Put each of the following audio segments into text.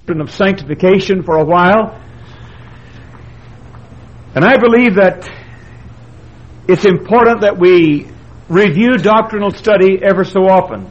of sanctification for a while. And I believe that it's important that we review doctrinal study ever so often.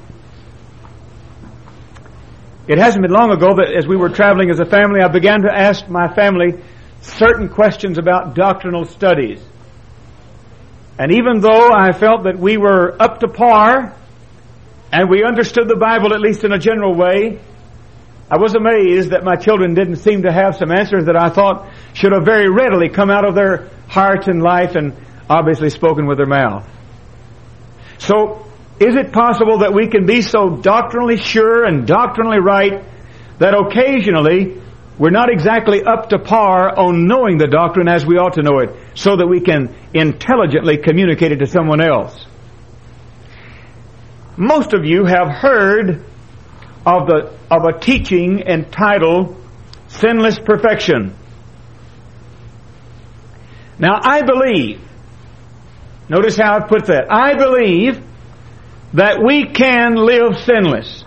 It hasn't been long ago that as we were traveling as a family, I began to ask my family certain questions about doctrinal studies. And even though I felt that we were up to par and we understood the Bible at least in a general way, I was amazed that my children didn't seem to have some answers that I thought should have very readily come out of their heart and life and obviously spoken with their mouth. So, is it possible that we can be so doctrinally sure and doctrinally right that occasionally we're not exactly up to par on knowing the doctrine as we ought to know it, so that we can intelligently communicate it to someone else? Most of you have heard of a teaching entitled Sinless Perfection. Now, I believe, notice how I put that, I believe that we can live sinless.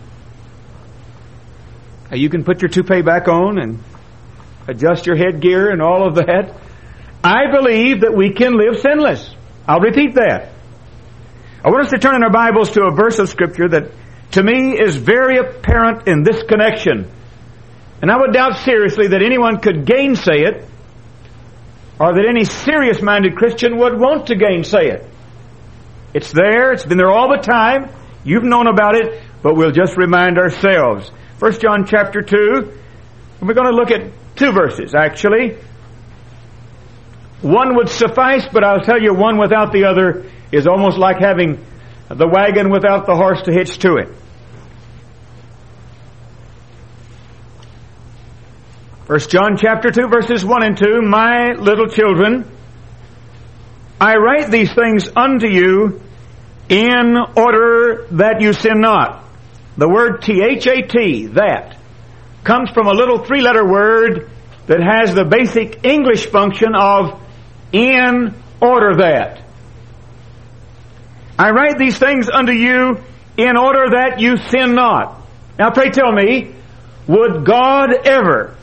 Now, you can put your toupee back on and adjust your headgear and all of that. I believe that we can live sinless. I'll repeat that. I want us to turn in our Bibles to a verse of Scripture that to me is very apparent in this connection. And I would doubt seriously that anyone could gainsay it, or that any serious-minded Christian would want to gainsay it. It's there. It's been there all the time. You've known about it, but we'll just remind ourselves. 1 John chapter 2, and we're going to look at two verses, actually. One would suffice, but I'll tell you, one without the other is almost like having the wagon without the horse to hitch to it. 1 John chapter 2, verses 1 and 2, My little children, I write these things unto you in order that you sin not. The word T-H-A-T, that, comes from a little three-letter word that has the basic English function of in order that. I write these things unto you in order that you sin not. Now pray tell me, would God ever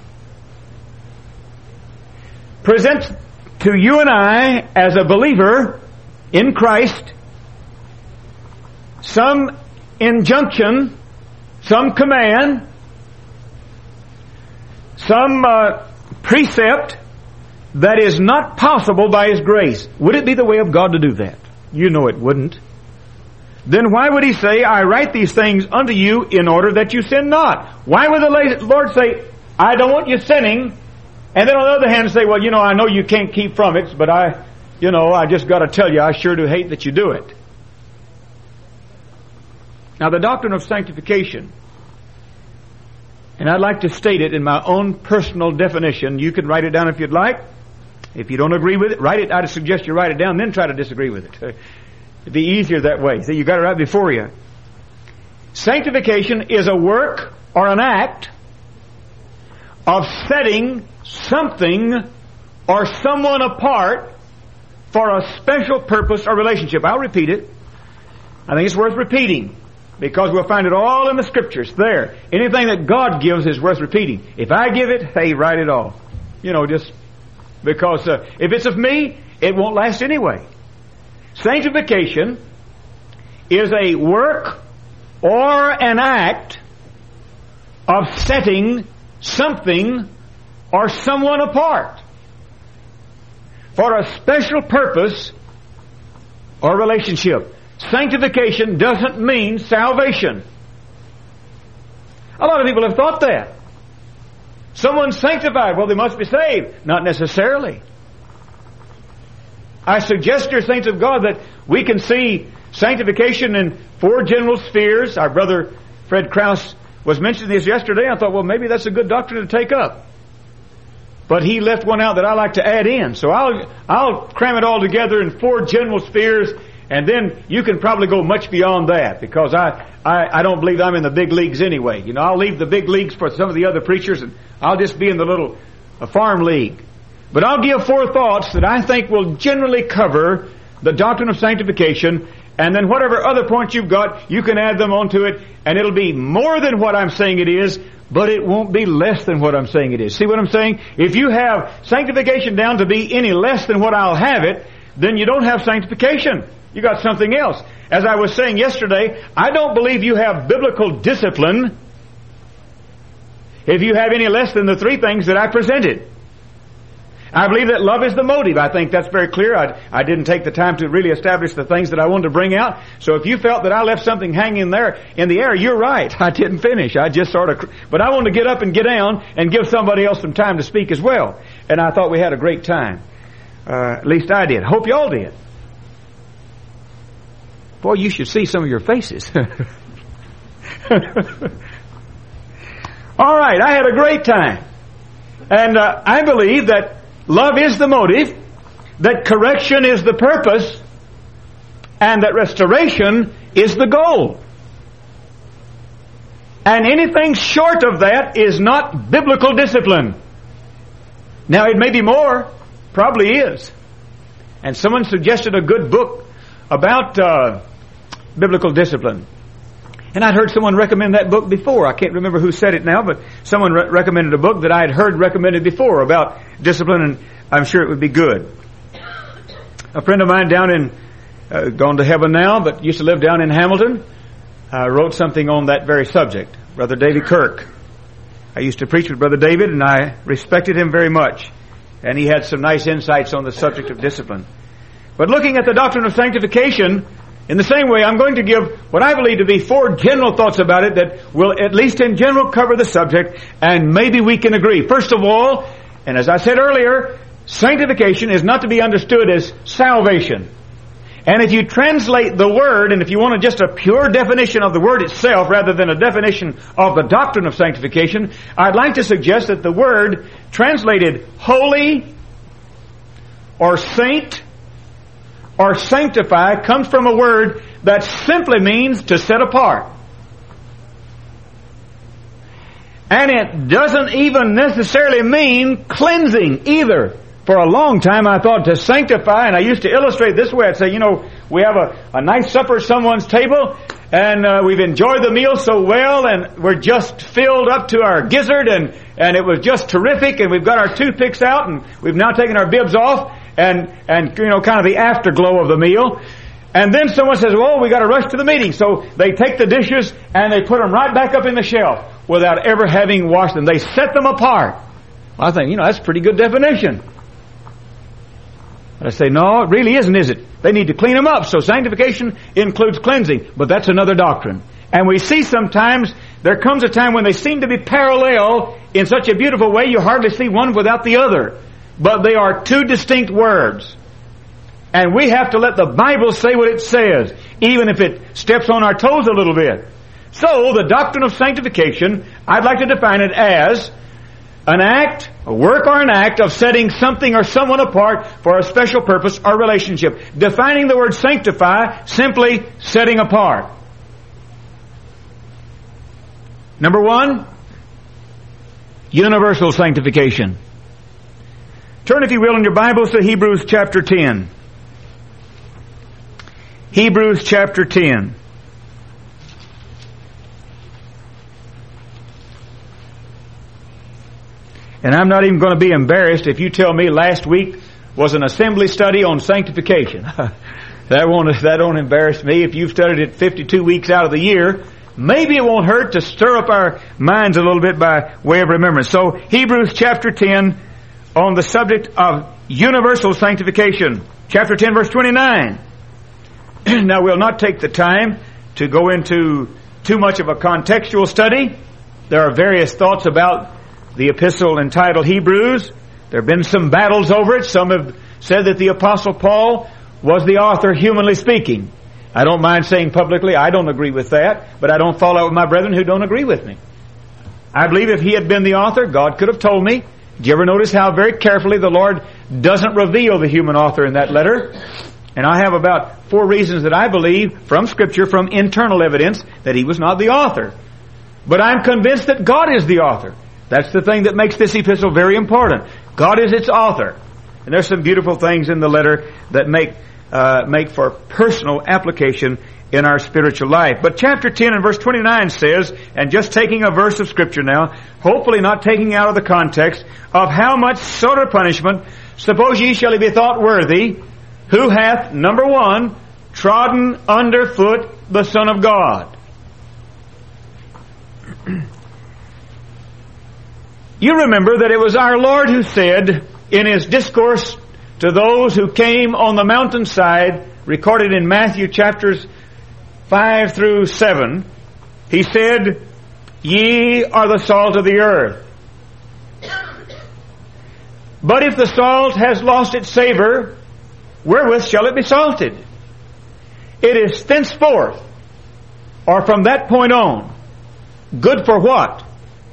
present to you and I as a believer in Christ some injunction, some command, some precept that is not possible by His grace? Would it be the way of God to do that? You know it wouldn't. Then why would He say, I write these things unto you in order that you sin not? Why would the Lord say, I don't want you sinning, and then on the other hand say, well, I know you can't keep from it, but I just got to tell you, I sure do hate that you do it. Now, the doctrine of sanctification, and I'd like to state it in my own personal definition. You can write it down if you'd like. If you don't agree with it, write it. I'd suggest you write it down, then try to disagree with it. It'd be easier that way. See, you got it right before you. Sanctification is a work or an act of setting something or someone apart for a special purpose or relationship. I'll repeat it. I think it's worth repeating, because we'll find it all in the Scriptures there. Anything that God gives is worth repeating. If I give it, hey, write it off. Just because if it's of me, it won't last anyway. Sanctification is a work or an act of setting something or someone apart for a special purpose or relationship. Sanctification doesn't mean salvation. A lot of people have thought that. Someone's sanctified, well, they must be saved. Not necessarily. I suggest, dear saints of God, that we can see sanctification in four general spheres. Our brother Fred Krause was mentioning this yesterday. I thought, well, maybe that's a good doctrine to take up. But he left one out that I like to add in. So I'll cram it all together in four general spheres, and then you can probably go much beyond that, because I don't believe I'm in the big leagues anyway. I'll leave the big leagues for some of the other preachers, and I'll just be in the little farm league. But I'll give four thoughts that I think will generally cover the doctrine of sanctification And then whatever other points you've got, you can add them onto it, and it'll be more than what I'm saying it is, but it won't be less than what I'm saying it is. See what I'm saying? If you have sanctification down to be any less than what I'll have it, then you don't have sanctification. You got something else. As I was saying yesterday, I don't believe you have biblical discipline if you have any less than the three things that I presented. I believe that love is the motive. I think that's very clear. I didn't take the time to really establish the things that I wanted to bring out. So if you felt that I left something hanging there in the air, you're right. I didn't finish. I just but I wanted to get up and get down and give somebody else some time to speak as well. And I thought we had a great time. At least I did. Hope you all did. Boy, you should see some of your faces. All right, I had a great time. And I believe that love is the motive, that correction is the purpose, and that restoration is the goal. And anything short of that is not biblical discipline. Now, it may be more, probably is. And someone suggested a good book about biblical discipline. And I'd heard someone recommend that book before. I can't remember who said it now, but someone recommended a book that I had heard recommended before about discipline, and I'm sure it would be good. A friend of mine down in, gone to heaven now, but used to live down in Hamilton, wrote something on that very subject, Brother David Kirk. I used to preach with Brother David, and I respected him very much. And he had some nice insights on the subject of discipline. But looking at the doctrine of sanctification, in the same way, I'm going to give what I believe to be 4 general thoughts about it that will at least in general cover the subject, and maybe we can agree. First of all, and as I said earlier, sanctification is not to be understood as salvation. And if you translate the word, and if you want just a pure definition of the word itself rather than a definition of the doctrine of sanctification, I'd like to suggest that the word translated holy or saint or sanctify comes from a word that simply means to set apart. And it doesn't even necessarily mean cleansing either. For a long time I thought to sanctify, and I used to illustrate this way. I'd say, we have a nice supper at someone's table, and we've enjoyed the meal so well, and we're just filled up to our gizzard, and it was just terrific, and we've got our toothpicks out, and we've now taken our bibs off, and kind of the afterglow of the meal. And then someone says, well, we got to rush to the meeting. So they take the dishes and they put them right back up in the shelf without ever having washed them. They set them apart. Well, I think, that's a pretty good definition. But I say, no, it really isn't, is it? They need to clean them up. So sanctification includes cleansing. But that's another doctrine. And we see sometimes there comes a time when they seem to be parallel in such a beautiful way you hardly see one without the other. But they are 2 distinct words. And we have to let the Bible say what it says, even if it steps on our toes a little bit. So, the doctrine of sanctification, I'd like to define it as an act, a work or an act of setting something or someone apart for a special purpose or relationship. Defining the word sanctify, simply setting apart. Number 1, universal sanctification. Turn, if you will, in your Bibles to Hebrews chapter 10. Hebrews chapter 10. And I'm not even going to be embarrassed if you tell me last week was an assembly study on sanctification. That won't embarrass me. If you've studied it 52 weeks out of the year, maybe it won't hurt to stir up our minds a little bit by way of remembrance. So, Hebrews chapter 10, on the subject of universal sanctification. Chapter 10, verse 29. Now, we'll not take the time to go into too much of a contextual study. There are various thoughts about the epistle entitled Hebrews. There have been some battles over it. Some have said that the Apostle Paul was the author, humanly speaking. I don't mind saying publicly I don't agree with that, but I don't fall out with my brethren who don't agree with me. I believe if he had been the author, God could have told me. Did you ever notice how very carefully the Lord doesn't reveal the human author in that letter? And I have about 4 reasons that I believe from Scripture, from internal evidence, that he was not the author. But I'm convinced that God is the author. That's the thing that makes this epistle very important. God is its author. And there's some beautiful things in the letter that make make for personal application in our spiritual life. But chapter 10 and verse 29 says, and just taking a verse of Scripture now, hopefully not taking out of the context, of how much sorter punishment suppose ye shall be thought worthy, who hath, number one, trodden under foot the Son of God. You remember that it was our Lord who said in His discourse to those who came on the mountainside, recorded in Matthew chapters 5 through 7, He said, Ye are the salt of the earth. But if the salt has lost its savor, wherewith shall it be salted? It is thenceforth, or from that point on, good for what?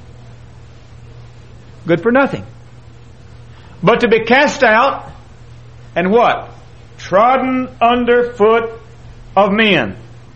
Good for nothing. But to be cast out, and what? Trodden under foot of men.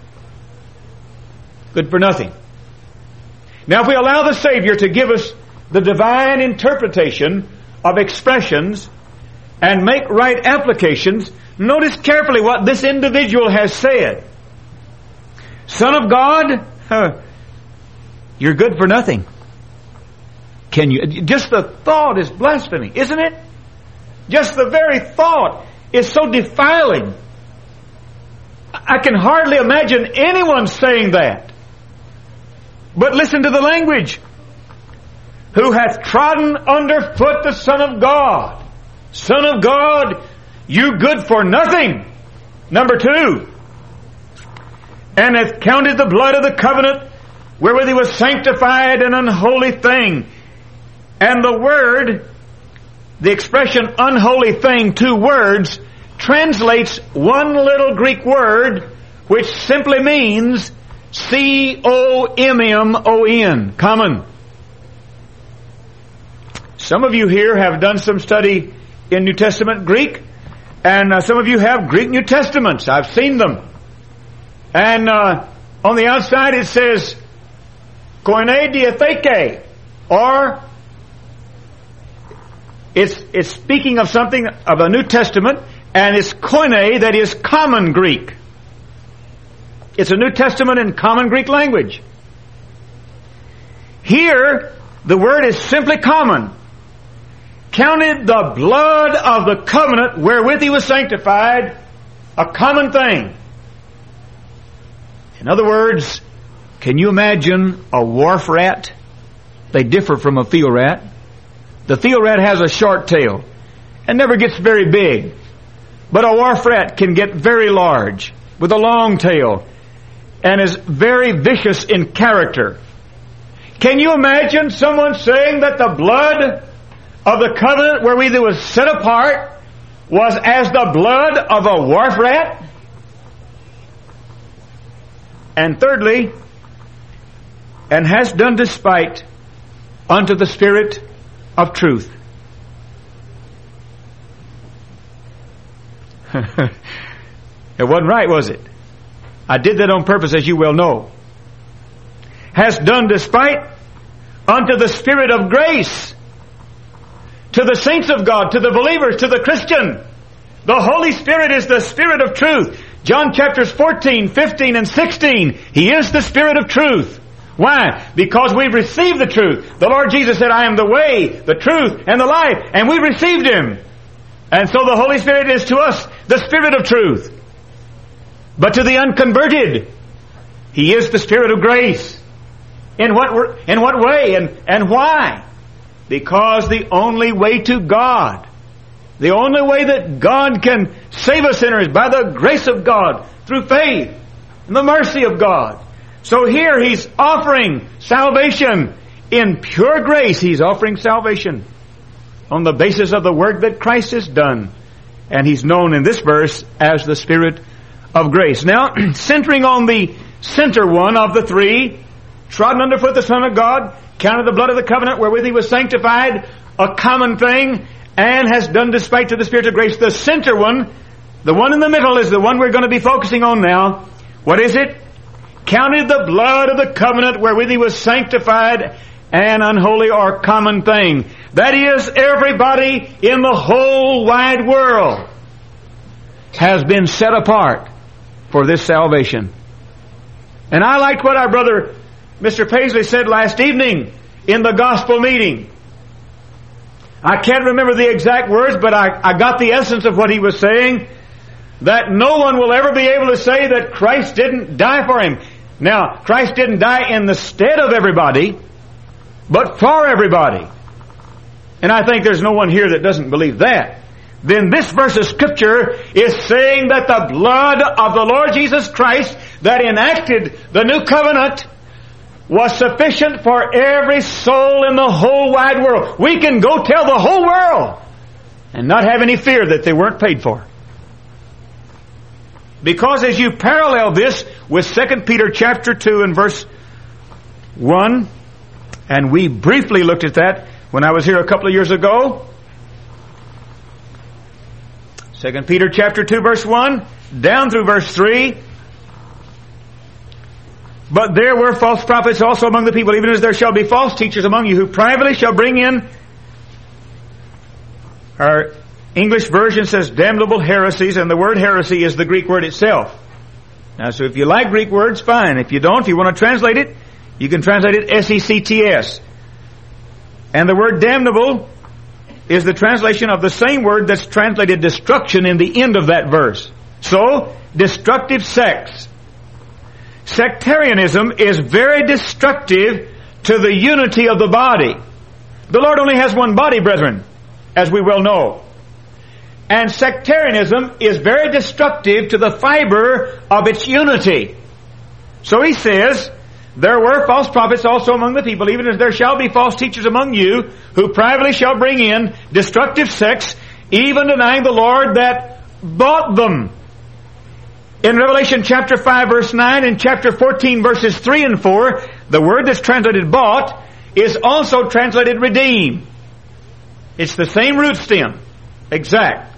Good for nothing. Now if we allow the Savior to give us the divine interpretation of expressions and make right applications, notice carefully what this individual has said. Son of God, you're good for nothing. Can you? Just the thought is blasphemy, isn't it? Just the very thought is so defiling. I can hardly imagine anyone saying that. But listen to the language. Who hath trodden under foot the Son of God. Son of God, you good for nothing. Number 2. And hath counted the blood of the covenant wherewith he was sanctified an unholy thing. And the word, the expression unholy thing, 2 words, translates one little Greek word which simply means C-O-M-M-O-N, common. Some of you here have done some study in New Testament Greek, and some of you have Greek New Testaments. I've seen them. And on the outside it says koine diatheke, or it's speaking of something of a New Testament, and it's koine, that is common Greek. It's a New Testament in common Greek language. Here, the word is simply common. Counted the blood of the covenant wherewith he was sanctified a common thing. In other words, can you imagine a wharf rat? They differ from a field rat. The field rat has a short tail and never gets very big. But a wharf rat can get very large with a long tail and is very vicious in character. Can you imagine someone saying that the blood of the covenant wherewith it was set apart was as the blood of a wharf rat? And thirdly, and has done despite unto the Spirit of truth. It wasn't right, was it? I did that on purpose, as you well know. Has done despite unto the Spirit of grace, to the saints of God, to the believers, to the Christian. The Holy Spirit is the Spirit of truth. John chapters 14, 15, and 16. He is the Spirit of truth. Why? Because we've received the truth. The Lord Jesus said, I am the way, the truth, and the life. And we received Him. And so the Holy Spirit is to us the Spirit of truth. But to the unconverted, He is the Spirit of grace. In what way and why? Because the only way to God, the only way that God can save a sinner is by the grace of God, through faith and the mercy of God. So here He's offering salvation in pure grace. He's offering salvation on the basis of the work that Christ has done. And He's known in this verse as the Spirit of grace. Now, centering on the center one of the three, trodden underfoot the Son of God, counted the blood of the covenant wherewith He was sanctified a common thing, and has done despite to the Spirit of grace. The center one, the one in the middle, is the one we're going to be focusing on now. What is it? Counted the blood of the covenant wherewith He was sanctified an unholy or common thing. That is, everybody in the whole wide world. has been set apart for this salvation. And I liked what our brother Mr. Paisley said last evening in the gospel meeting. I can't remember the exact words, but I got the essence of what he was saying, that no one will ever be able to say that Christ didn't die for him. Now, Christ didn't die in the stead of everybody, but for everybody. And I think there's no one here that doesn't believe that. Then this verse of Scripture is saying that the blood of the Lord Jesus Christ that enacted the new covenant was sufficient for every soul in the whole wide world. We can go tell the whole world and not have any fear that they weren't paid for. Because as you parallel this with 2 Peter chapter 2 and verse 1, and we briefly looked at that when I was here a couple of years ago. 2 Peter chapter 2 verse 1 down through verse 3. But there were false prophets also among the people, even as there shall be false teachers among you, who privately shall bring in, our English version says damnable heresies, and the word heresy is the Greek word itself. Now, so if you like Greek words, fine. If you don't, if you want to translate it, you can translate it sects. And the word damnable is the translation of the same word that's translated destruction in the end of that verse. So, destructive sects. Sectarianism is very destructive to the unity of the body. The Lord only has one body, brethren, as we well know. And sectarianism is very destructive to the fiber of its unity. So he says, there were false prophets also among the people, even as there shall be false teachers among you, who privately shall bring in destructive sects, even denying the Lord that bought them. In Revelation chapter 5 verse 9 and chapter 14 verses 3 and 4, the word that's translated bought is also translated redeem. It's the same root stem. Exact.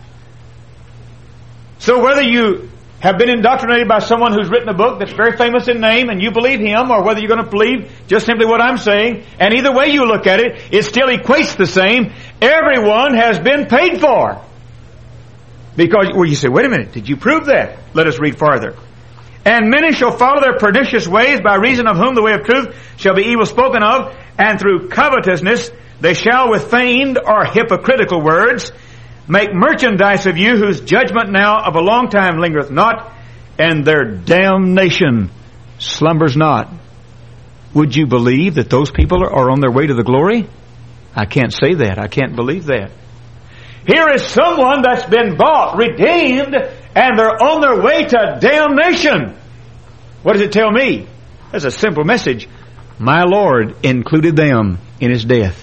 So whether you have been indoctrinated by someone who's written a book that's very famous in name and you believe him, or whether you're going to believe just simply what I'm saying, and either way you look at it, it still equates the same. Everyone has been paid for. Because, well, you say, wait a minute, did you prove that? Let us read farther. And many shall follow their pernicious ways, by reason of whom the way of truth shall be evil spoken of, and through covetousness they shall with feigned or hypocritical words make merchandise of you, whose judgment now of a long time lingereth not, and their damnation slumbers not. Would you believe that those people are on their way to the glory? I can't say that. I can't believe that. Here is someone that's been bought, redeemed, and they're on their way to damnation. What does it tell me? That's a simple message. My Lord included them in His death.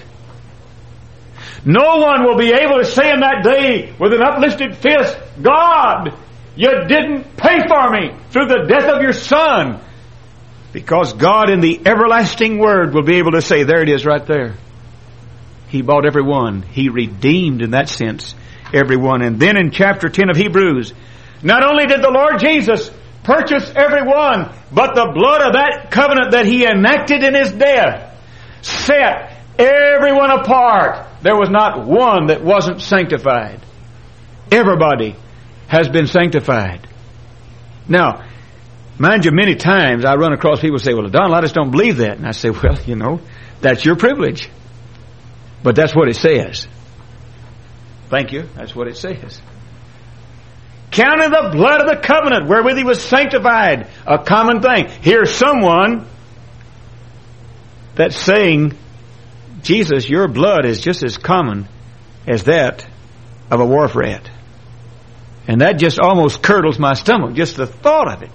No one will be able to say in that day with an uplifted fist, God, you didn't pay for me through the death of your Son. Because God in the everlasting Word will be able to say, there it is right there. He bought everyone. He redeemed, in that sense, everyone. And then in chapter 10 of Hebrews, not only did the Lord Jesus purchase everyone, but the blood of that covenant that He enacted in His death set everyone apart. There was not one that wasn't sanctified. Everybody has been sanctified. Now, mind you, many times I run across people who say, well, Donald, I just don't believe that. And I say, well, you know, that's your privilege. But that's what it says. Thank you. That's what it says. Counting the blood of the covenant wherewith He was sanctified. A common thing. Here's someone that's saying, Jesus, your blood is just as common as that of a wharf rat. And that just almost curdles my stomach, just the thought of it.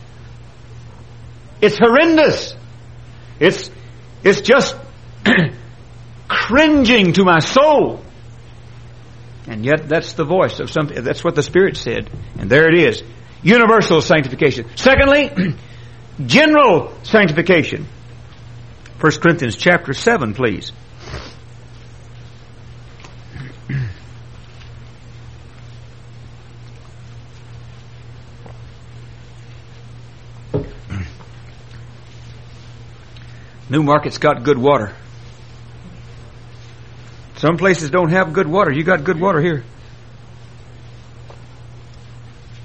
It's horrendous. It's just cringing to my soul. And yet that's the voice of something. That's what the Spirit said. And there it is. Universal sanctification. Secondly, general sanctification. 1 Corinthians chapter 7, please. Newmarket's got good water. Some places don't have good water. You got good water here.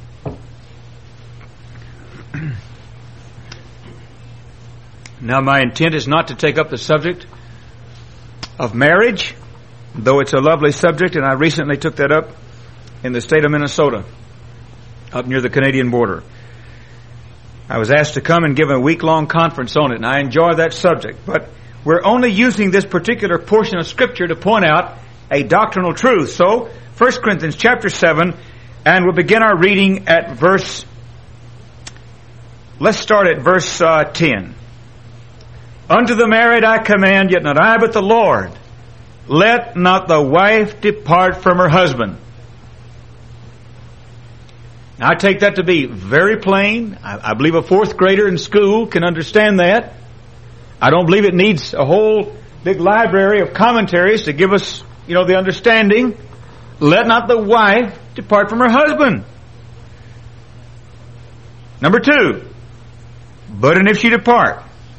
Now, my intent is not to take up the subject of marriage, though it's a lovely subject, and I recently took that up in the state of Minnesota, up near the Canadian border. I was asked to come and give a week-long conference on it, and I enjoy that subject. But we're only using this particular portion of Scripture to point out a doctrinal truth. So, 1 Corinthians chapter 7, and we'll begin our reading at let's start at verse 10. Unto the married I command, yet not I, but the Lord. Let not the wife depart from her husband. Now, I take that to be very plain. I believe a fourth grader in school can understand that. I don't believe it needs a whole big library of commentaries to give us, the understanding. Let not the wife depart from her husband. Number 2, but and if she depart,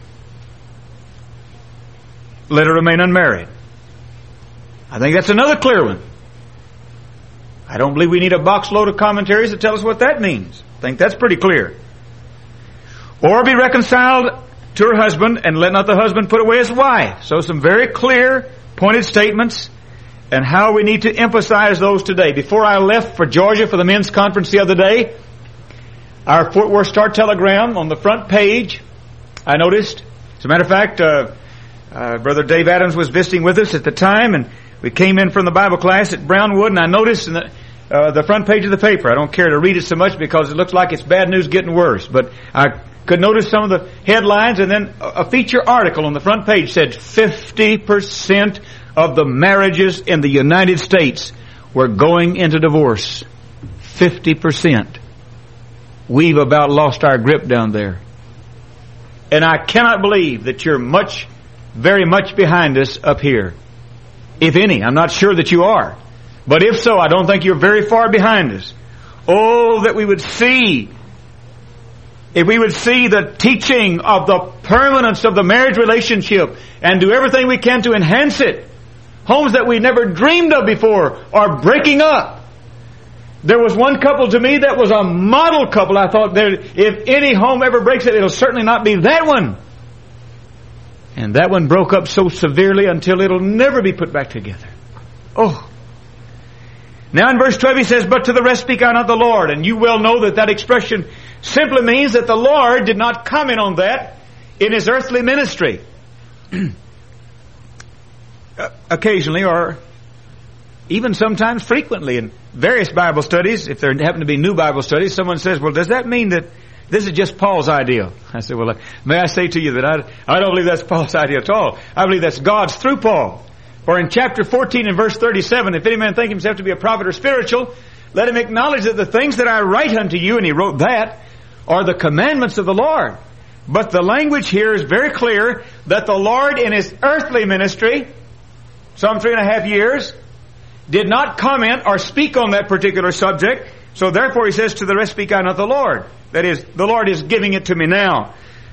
let her remain unmarried. I think that's another clear one. I don't believe we need a box load of commentaries to tell us what that means. I think that's pretty clear. Or be reconciled to her husband, and let not the husband put away his wife. So some very clear, pointed statements, and how we need to emphasize those today. Before I left for Georgia for the men's conference the other day, our Fort Worth Star Telegram on the front page, I noticed. As a matter of fact, Brother Dave Adams was visiting with us at the time, and we came in from the Bible class at Brownwood, and I noticed in the front page of the paper, I don't care to read it so much because it looks like it's bad news getting worse, but I could notice some of the headlines, and then a feature article on the front page said 50% of the marriages in the United States were going into divorce. 50%. We've about lost our grip down there. And I cannot believe that you're very much behind us up here. If any, I'm not sure that you are. But if so, I don't think you're very far behind us. Oh, that we would see, if we would see the teaching of the permanence of the marriage relationship and do everything we can to enhance it. Homes that we never dreamed of before are breaking up. There was one couple to me that was a model couple. I thought, if any home ever breaks it, it'll certainly not be that one. And that one broke up so severely until it'll never be put back together. Oh. Now in verse 12 he says, but to the rest speak I not the Lord. And you well know that expression simply means that the Lord did not comment on that in His earthly ministry. Occasionally, or even sometimes frequently in various Bible studies, if there happen to be new Bible studies, someone says, well, does that mean that this is just Paul's idea? I said, well, may I say to you that I don't believe that's Paul's idea at all. I believe that's God's through Paul. For in chapter 14 and verse 37, if any man think himself to be a prophet or spiritual, let him acknowledge that the things that I write unto you, and he wrote that, are the commandments of the Lord. But the language here is very clear that the Lord in His earthly ministry, some 3.5 years, did not comment or speak on that particular subject. So therefore He says, to the rest speak I not the Lord. That is, the Lord is giving it to me now.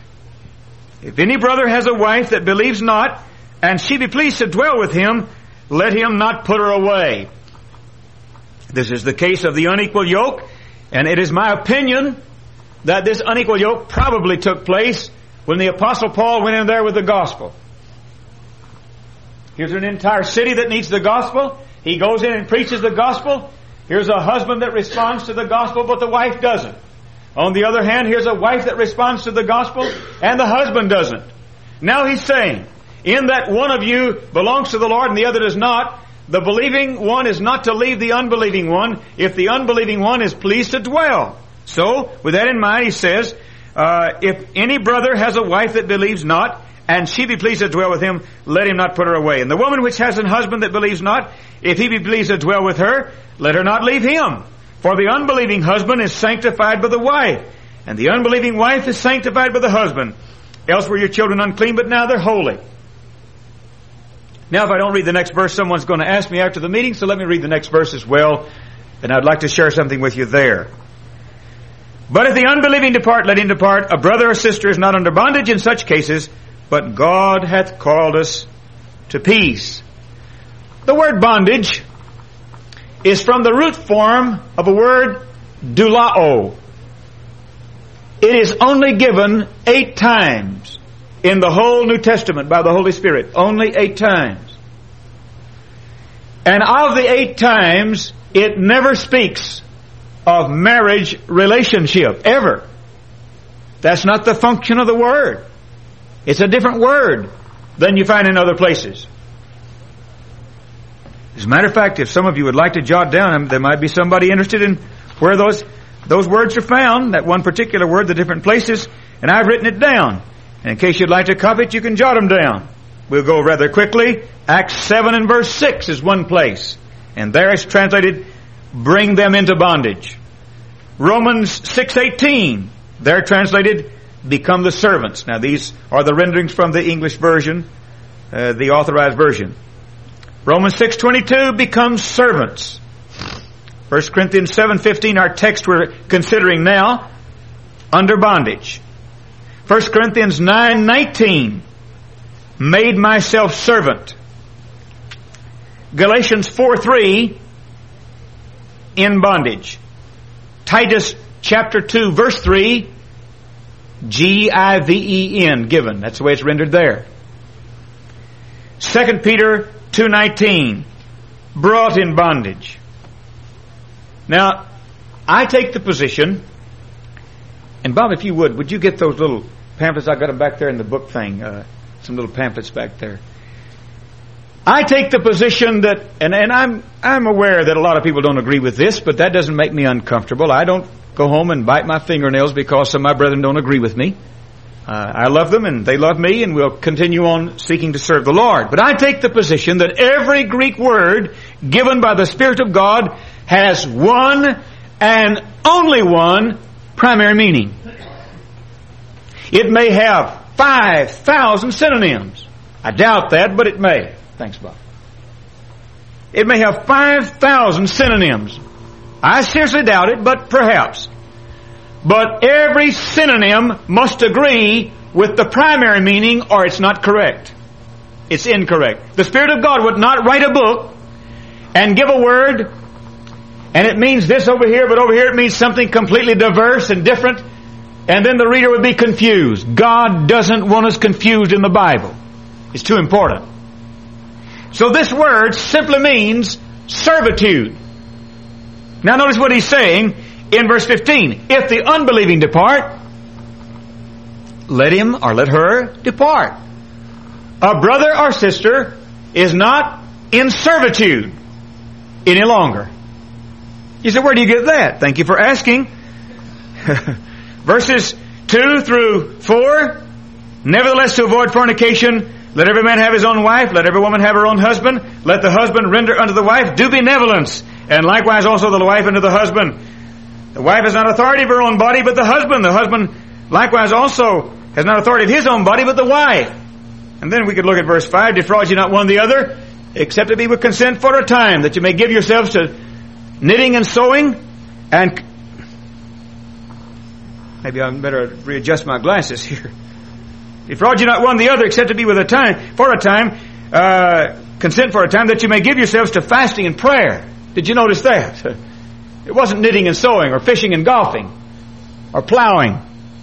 If any brother has a wife that believes not, and she be pleased to dwell with him, let him not put her away. This is the case of the unequal yoke, and it is my opinion that this unequal yoke probably took place when the Apostle Paul went in there with the gospel. Here's an entire city that needs the gospel. He goes in and preaches the gospel. Here's a husband that responds to the gospel, but the wife doesn't. On the other hand, here's a wife that responds to the gospel, and the husband doesn't. Now he's saying, in that one of you belongs to the Lord and the other does not, the believing one is not to leave the unbelieving one if the unbelieving one is pleased to dwell. So, with that in mind, he says, if any brother has a wife that believes not, and she be pleased to dwell with him, let him not put her away. And the woman which has an husband that believes not, if he be pleased to dwell with her, let her not leave him. For the unbelieving husband is sanctified by the wife, and the unbelieving wife is sanctified by the husband. Else were your children unclean, but now they're holy. Now, if I don't read the next verse, someone's going to ask me after the meeting, so let me read the next verse as well, and I'd like to share something with you there. But if the unbelieving depart, let him depart. A brother or sister is not under bondage in such cases, but God hath called us to peace. The word bondage is from the root form of a word doulao. It is only given 8 times in the whole New Testament by the Holy Spirit. Only 8 times. And of the 8 times, it never speaks of marriage relationship, ever. That's not the function of the word. It's a different word than you find in other places. As a matter of fact, if some of you would like to jot down, there might be somebody interested in where those words are found, that one particular word, the different places, and I've written it down. And in case you'd like to copy it, you can jot them down. We'll go rather quickly. Acts 7 and verse 6 is one place. And there it's translated, bring them into bondage. Romans 6:18, they're translated, become the servants. Now these are the renderings from the English version, the authorized version. Romans 6:22, become servants. 1 Corinthians 7:15, our text we're considering now, under bondage. 1 Corinthians 9:19, made myself servant. Galatians 4:3, in bondage. Titus chapter 2 verse 3, G-I-V-E-N, given. That's the way it's rendered there. 2 Peter 2:19, brought in bondage. Now, I take the position, and Bob, if you would you get those little pamphlets? I got them back there in the book thing, some little pamphlets back there. I take the position that, and I'm aware that a lot of people don't agree with this, but that doesn't make me uncomfortable. I don't go home and bite my fingernails because some of my brethren don't agree with me. I love them and they love me, and we'll continue on seeking to serve the Lord. But I take the position that every Greek word given by the Spirit of God has one and only one primary meaning. It may have 5,000 synonyms. I doubt that, but it may. Thanks, Bob. It may have 5,000 synonyms. I seriously doubt it, but perhaps. But every synonym must agree with the primary meaning, or it's not correct. It's incorrect. The Spirit of God would not write a book and give a word, and it means this over here, but over here it means something completely diverse and different, and then the reader would be confused. God doesn't want us confused in the Bible. It's too important. So this word simply means servitude. Now notice what he's saying in verse 15. If the unbelieving depart, let him or let her depart. A brother or sister is not in servitude any longer. You say, where do you get that? Thank you for asking. Verses 2 through 4. Nevertheless, to avoid fornication, let every man have his own wife, let every woman have her own husband, let the husband render unto the wife due benevolence, and likewise also the wife unto the husband. The wife has not authority of her own body, but the husband. The husband likewise also has not authority of his own body, but the wife. And then we could look at verse 5, defraud you not one the other, except it be with consent for a time, that you may give yourselves to knitting and sewing, and maybe I better readjust my glasses here. Defraud you not one the other, except to be with a time, consent for a time, that you may give yourselves to fasting and prayer. Did you notice that? It wasn't knitting and sewing, or fishing and golfing, or plowing.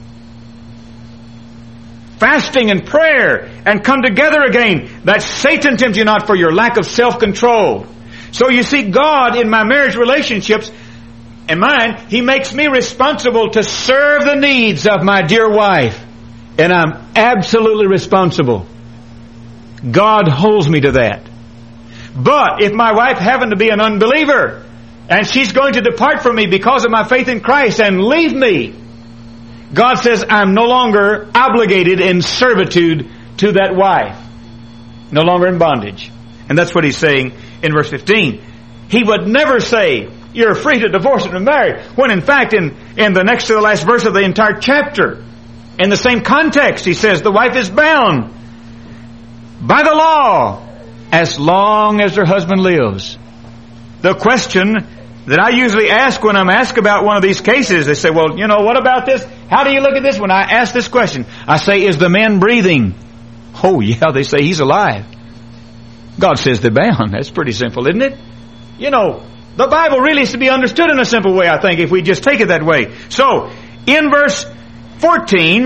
Fasting and prayer, and come together again, that Satan tempt you not for your lack of self-control. So you see, God in my marriage relationships and mine, He makes me responsible to serve the needs of my dear wife. And I'm absolutely responsible. God holds me to that. But if my wife happened to be an unbeliever, and she's going to depart from me because of my faith in Christ and leave me, God says I'm no longer obligated in servitude to that wife. No longer in bondage. And that's what He's saying in verse 15. He would never say, you're free to divorce and remarry, when in fact in the next to the last verse of the entire chapter, in the same context, he says the wife is bound by the law as long as her husband lives. The question that I usually ask when I'm asked about one of these cases, they say, well, what about this? How do you look at this? When I ask this question, I say, is the man breathing? Oh, yeah, they say he's alive. God says they're bound. That's pretty simple, isn't it? The Bible really is to be understood in a simple way, I think, if we just take it that way. So, in verse 14,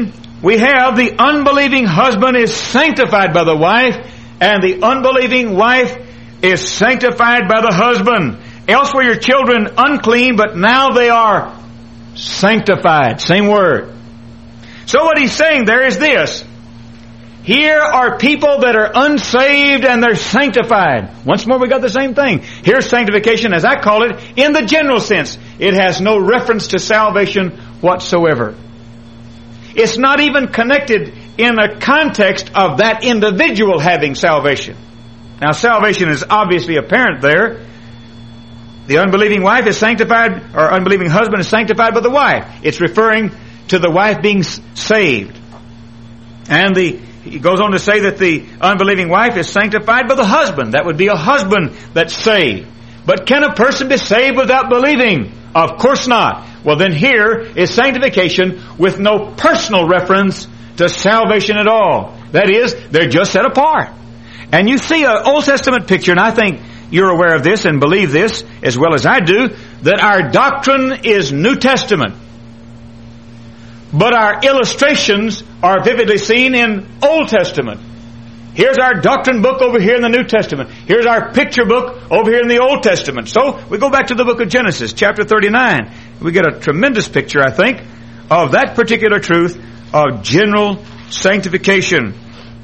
we have the unbelieving husband is sanctified by the wife, and the unbelieving wife is sanctified by the husband. Else were your children unclean, but now they are sanctified. Same word. So what he's saying there is this. Here are people that are unsaved and they're sanctified. Once more we got the same thing. Here's sanctification, as I call it, in the general sense. It has no reference to salvation whatsoever. It's not even connected in a context of that individual having salvation. Now salvation is obviously apparent there. The unbelieving wife is sanctified, or unbelieving husband is sanctified by the wife. It's referring to the wife being saved. And he goes on to say that the unbelieving wife is sanctified by the husband. That would be a husband that's saved. But can a person be saved without believing? Of course not. Well, then here is sanctification with no personal reference to salvation at all. That is, they're just set apart. And you see an Old Testament picture, and I think you're aware of this and believe this as well as I do, that our doctrine is New Testament. But our illustrations are vividly seen in Old Testament. Here's our doctrine book over here in the New Testament. Here's our picture book over here in the Old Testament. So we go back to the book of Genesis, chapter 39. We get a tremendous picture, I think, of that particular truth of general sanctification.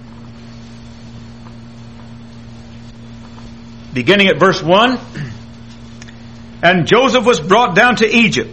Beginning at verse 1. And Joseph was brought down to Egypt.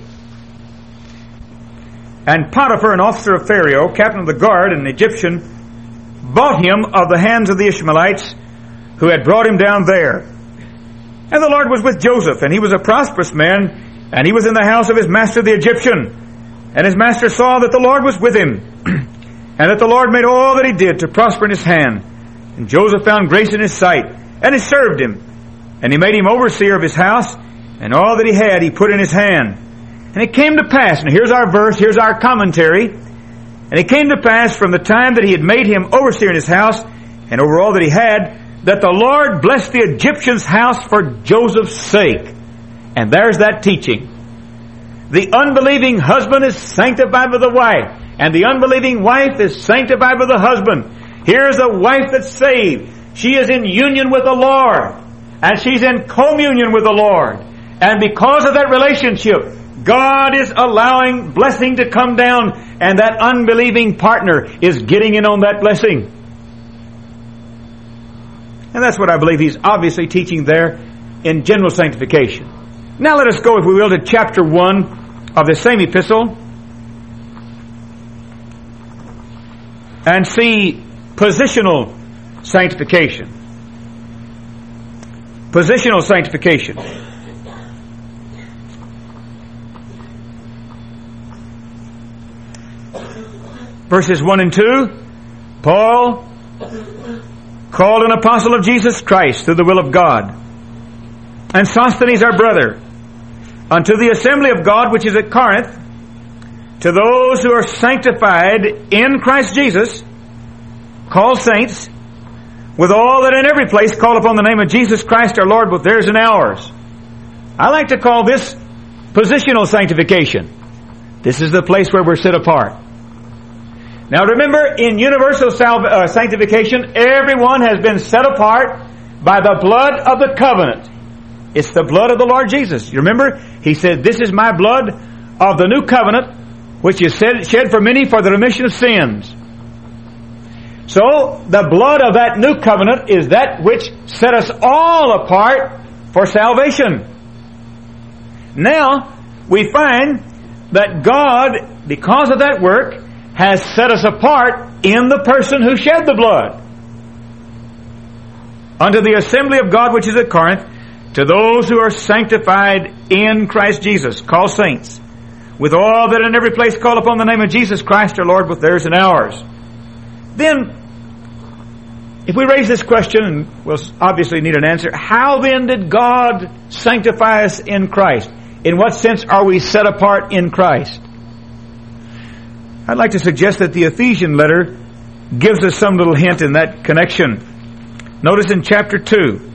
And Potiphar, an officer of Pharaoh, captain of the guard, an Egyptian, bought him of the hands of the Ishmaelites who had brought him down there. And the Lord was with Joseph, and he was a prosperous man, and he was in the house of his master the Egyptian. And his master saw that the Lord was with him, and that the Lord made all that he did to prosper in his hand. And Joseph found grace in his sight, and he served him. And he made him overseer of his house, and all that he had he put in his hand. And it came to pass, and here's our verse, here's our commentary. And it came to pass from the time that he had made him overseer in his house, and over all that he had, that the Lord blessed the Egyptian's house for Joseph's sake. And there's that teaching. The unbelieving husband is sanctified by the wife, and the unbelieving wife is sanctified by the husband. Here's a wife that's saved. She is in union with the Lord, and she's in communion with the Lord. And because of that relationship, God is allowing blessing to come down, and that unbelieving partner is getting in on that blessing. And that's what I believe he's obviously teaching there in general sanctification. Now let us go, if we will, to chapter 1 of the same epistle and see positional sanctification. Positional sanctification. Verses 1 and 2, Paul, called an apostle of Jesus Christ through the will of God, and Sosthenes our brother, unto the assembly of God which is at Corinth, to those who are sanctified in Christ Jesus, called saints, with all that in every place call upon the name of Jesus Christ our Lord, both theirs and ours. I like to call this positional sanctification. This is the place where we're set apart. Now remember, in universal sanctification, everyone has been set apart by the blood of the covenant. It's the blood of the Lord Jesus. You remember? He said, this is my blood of the new covenant, which is shed for many for the remission of sins. So, the blood of that new covenant is that which set us all apart for salvation. Now, we find that God, because of that work, has set us apart in the person who shed the blood. Unto the assembly of God which is at Corinth, to those who are sanctified in Christ Jesus, called saints, with all that in every place call upon the name of Jesus Christ our Lord, both theirs and ours. Then, if we raise this question, and we'll obviously need an answer, how then did God sanctify us in Christ? In what sense are we set apart in Christ? I'd like to suggest that the Ephesian letter gives us some little hint in that connection. Notice in chapter 2.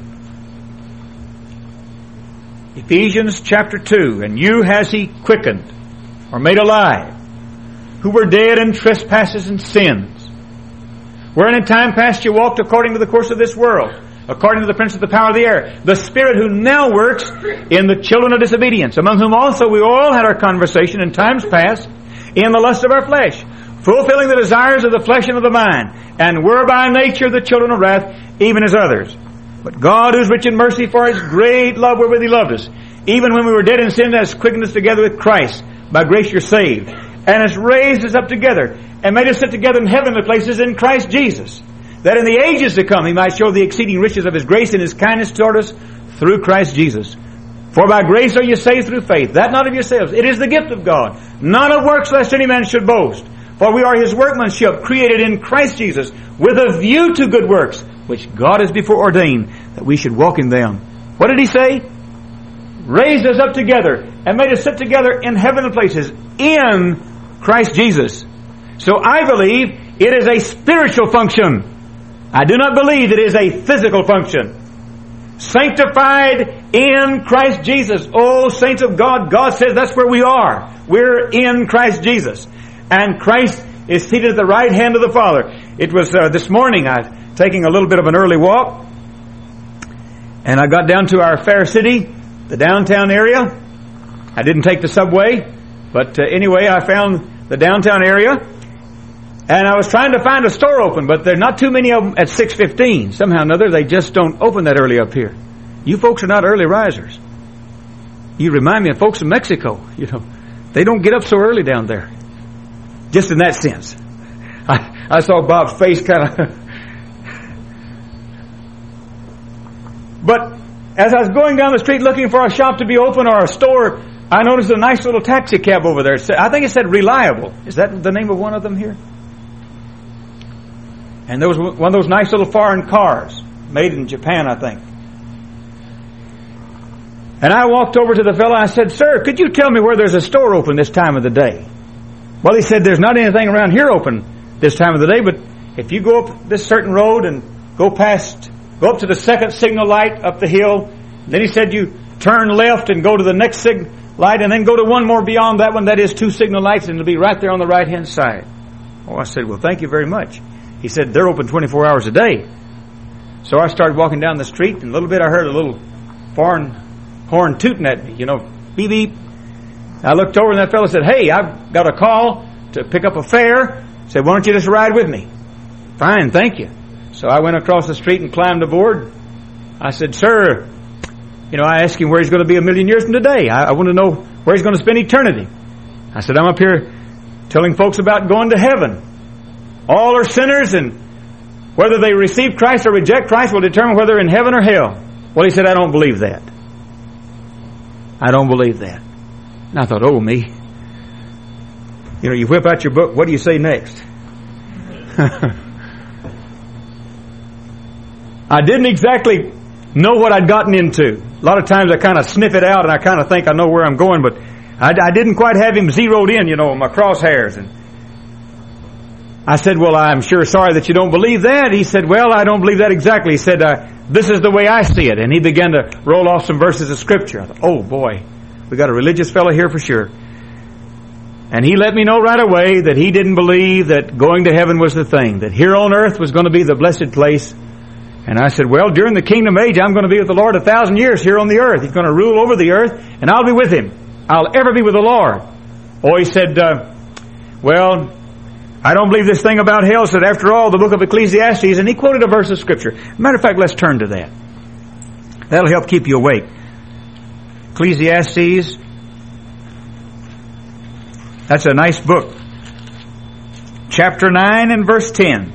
Ephesians chapter 2. And you has he quickened, or made alive, who were dead in trespasses and sins, wherein in time past you walked according to the course of this world, according to the prince of the power of the air, the spirit who now works in the children of disobedience, among whom also we all had our conversation in times past in the lust of our flesh, fulfilling the desires of the flesh and of the mind, and were by nature the children of wrath, even as others. But God, who is rich in mercy, for His great love wherewith He loved us, even when we were dead in sin, has quickened us together with Christ. By grace you're saved, and has raised us up together, and made us sit together in heavenly places in Christ Jesus, that in the ages to come He might show the exceeding riches of His grace and His kindness toward us through Christ Jesus. For by grace are you saved through faith, that not of yourselves. It is the gift of God, not of works, lest any man should boast. For we are His workmanship, created in Christ Jesus, with a view to good works, which God has before ordained, that we should walk in them. What did He say? Raised us up together, and made us sit together in heavenly places, in Christ Jesus. So I believe it is a spiritual function. I do not believe it is a physical function. Sanctified in Christ Jesus. Oh, saints of God, God says that's where we are. We're in Christ Jesus. And Christ is seated at the right hand of the Father. It was this morning I was taking a little bit of an early walk, and I got down to our fair city, the downtown area. I didn't take the subway, but anyway, I found the downtown area, and I was trying to find a store open, but there are not too many of them at 6:15. Somehow or another, they just don't open that early up here. You folks are not early risers. You remind me of folks in Mexico. You know, they don't get up so early down there. Just in that sense. I saw Bob's face kind of... But as I was going down the street looking for a shop to be open or a store, I noticed a nice little taxi cab over there. I think it said Reliable. Is that the name of one of them here? And there was one of those nice little foreign cars, made in Japan, I think. And I walked over to the fellow. I said, "Sir, could you tell me where there's a store open this time of the day?" Well, he said, "There's not anything around here open this time of the day, but if you go up this certain road and go up to the second signal light up the hill, then he said you turn left and go to the next signal light and then go to one more beyond that one, that is 2 signal lights, and it'll be right there on the right-hand side." Oh, I said, "Well, thank you very much." He said, "They're open 24 hours a day." So I started walking down the street, and a little bit I heard a little foreign horn tooting at me, you know, beep, beep. I looked over and that fellow said, "Hey, I've got a call to pick up a fare." Said, "Why don't you just ride with me?" "Fine, thank you." So I went across the street and climbed aboard. I said, "Sir," you know, I asked him where he's going to be 1,000,000 years from today. I want to know where he's going to spend eternity. I said, "I'm up here telling folks about going to heaven. All are sinners, and whether they receive Christ or reject Christ will determine whether they're in heaven or hell." Well, he said, "I don't believe that. I don't believe that." And I thought, oh, me. You know, you whip out your book, what do you say next? I didn't exactly know what I'd gotten into. A lot of times I kind of sniff it out and I kind of think I know where I'm going, but I didn't quite have him zeroed in, you know, my crosshairs. And I said, "Well, I'm sure sorry that you don't believe that." He said, "Well, I don't believe that exactly." He said, "This is the way I see it." And he began to roll off some verses of Scripture. I thought, oh boy, we got a religious fellow here for sure. And he let me know right away that he didn't believe that going to heaven was the thing, that here on earth was going to be the blessed place. And I said, "Well, during the kingdom age, I'm going to be with the Lord 1,000 years here on the earth. He's going to rule over the earth, and I'll be with Him. I'll ever be with the Lord." Oh, he said, "Well, I don't believe this thing about hell." Said, "After all, the book of Ecclesiastes," and he quoted a verse of Scripture. Matter of fact, let's turn to that. That'll help keep you awake. Ecclesiastes. That's a nice book. Chapter 9 and verse 10.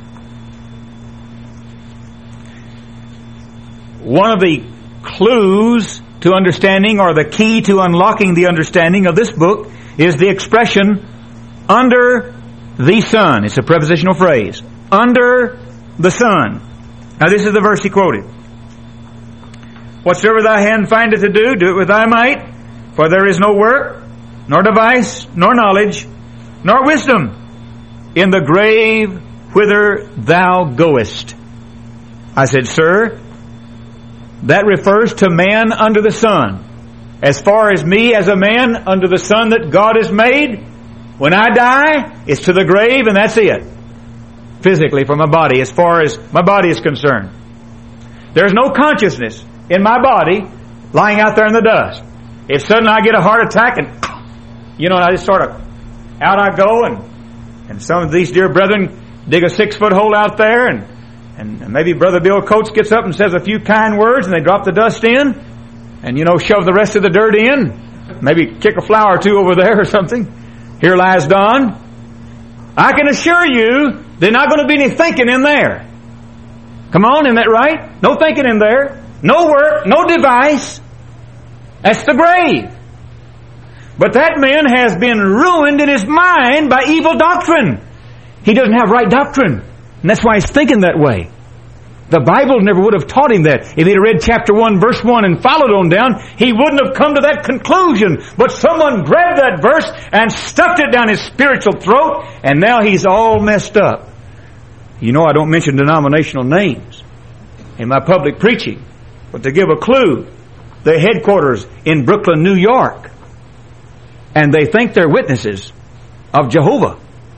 One of the clues to understanding, or the key to unlocking the understanding of this book, is the expression, "under the sun." It's a prepositional phrase. Under the sun. Now this is the verse he quoted. "Whatsoever thy hand findeth to do, do it with thy might. For there is no work, nor device, nor knowledge, nor wisdom in the grave whither thou goest." I said, "Sir, that refers to man under the sun. As far as me as a man under the sun that God has made, When I die, it's to the grave and that's it. Physically for my body, as far as my body is concerned. There's no consciousness in my body lying out there in the dust. If suddenly I get a heart attack and, I just sort of, out I go and some of these dear brethren dig a 6-foot hole out there and maybe Brother Bill Coates gets up and says a few kind words and they drop the dust in and, shove the rest of the dirt in. Maybe kick a flower or two over there or something. Here lies Don. I can assure you there's not going to be any thinking in there. Come on, isn't that right? No thinking in there. No work, no device. That's the grave. But that man has been ruined in his mind by evil doctrine. He doesn't have right doctrine. And that's why he's thinking that way. The Bible never would have taught him that. If he'd have read chapter 1, verse 1 and followed on down, he wouldn't have come to that conclusion. But someone grabbed that verse and stuffed it down his spiritual throat, and now he's all messed up. I don't mention denominational names in my public preaching. But to give a clue, the headquarters in Brooklyn, New York. And they think they're witnesses of Jehovah.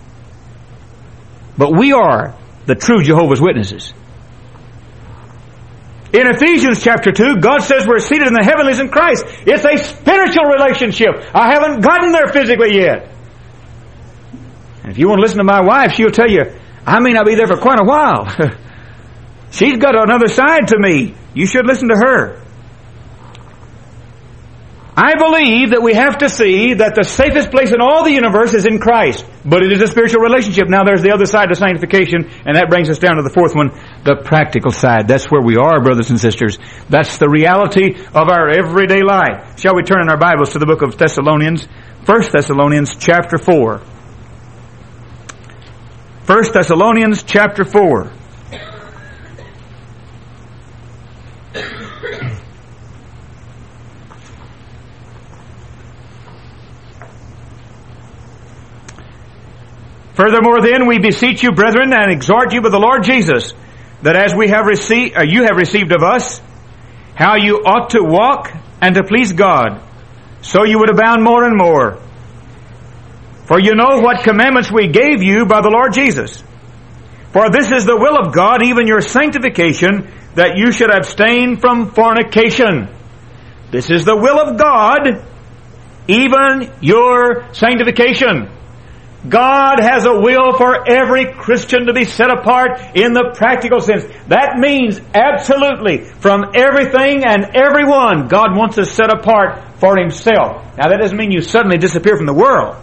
But we are the true Jehovah's Witnesses. In Ephesians chapter 2, God says we're seated in the heavenlies in Christ. It's a spiritual relationship. I haven't gotten there physically yet. And if you want to listen to my wife, she'll tell you, I may not be there for quite a while. She's got another side to me. You should listen to her. I believe that we have to see that the safest place in all the universe is in Christ. But it is a spiritual relationship. Now there's the other side of sanctification, and that brings us down to the fourth one, the practical side. That's where we are, brothers and sisters. That's the reality of our everyday life. Shall we turn in our Bibles to the book of Thessalonians? 1 Thessalonians chapter 4. 1 Thessalonians chapter 4. Furthermore then, we beseech you, brethren, and exhort you by the Lord Jesus, that as we have received, you have received of us, how you ought to walk and to please God, so you would abound more and more. For you know what commandments we gave you by the Lord Jesus. For this is the will of God, even your sanctification, that you should abstain from fornication. This is the will of God, even your sanctification. God has a will for every Christian to be set apart in the practical sense. That means absolutely from everything and everyone, God wants us set apart for Himself. Now that doesn't mean you suddenly disappear from the world.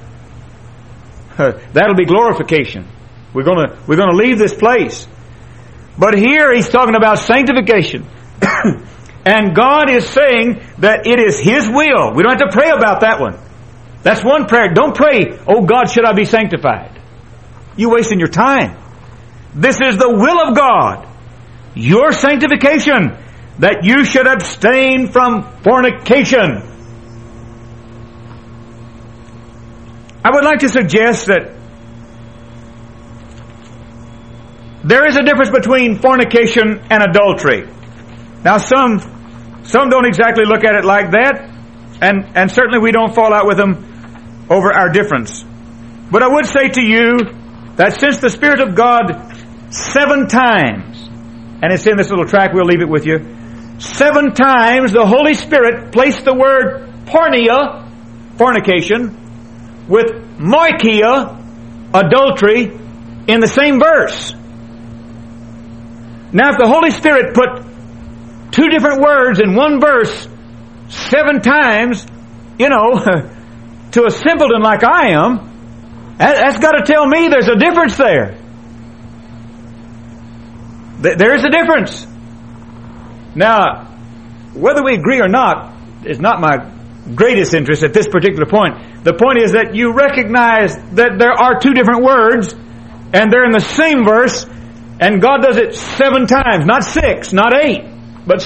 That'll be glorification. We're going to leave this place. But here He's talking about sanctification. And God is saying that it is His will. We don't have to pray about that one. That's one prayer. Don't pray, oh God, should I be sanctified? You're wasting your time. This is the will of God. Your sanctification, that you should abstain from fornication. I would like to suggest that there is a difference between fornication and adultery. Now some don't exactly look at it like that, and certainly we don't fall out with them over our difference. But I would say to you that since the Spirit of God 7 times, and it's in this little tract, we'll leave it with you, 7 times the Holy Spirit placed the word porneia, fornication, with moikia, adultery, in the same verse. Now if the Holy Spirit put 2 different words in one verse 7 times, to a simpleton like I am, that's got to tell me there's a difference there. There is a difference. Now, whether we agree or not is not my greatest interest at this particular point. The point is that you recognize that there are 2 different words, and they're in the same verse, and God does it 7 times, not 6, not 8, but